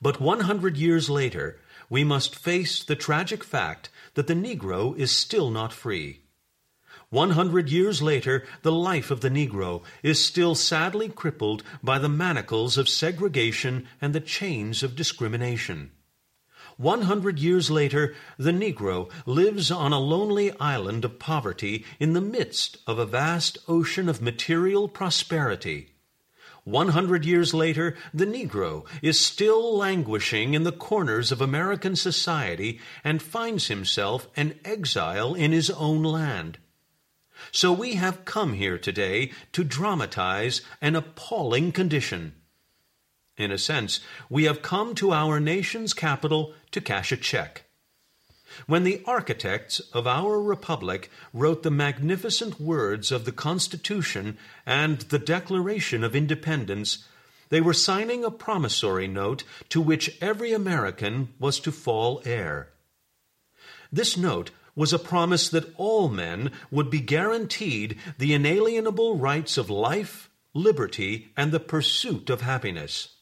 But 100 years later, we must face the tragic fact that the Negro is still not free. 100 years later, the life of the Negro is still sadly crippled by the manacles of segregation and the chains of discrimination. 100 years later, the Negro lives on a lonely island of poverty in the midst of a vast ocean of material prosperity. 100 years later, the Negro is still languishing in the corners of American society and finds himself an exile in his own land. So we have come here today to dramatize an appalling condition. In a sense, we have come to our nation's capital to cash a check. When the architects of our republic wrote the magnificent words of the Constitution and the Declaration of Independence, they were signing a promissory note to which every American was to fall heir. This note was a promise that all men would be guaranteed the inalienable rights of life, liberty, and the pursuit of happiness.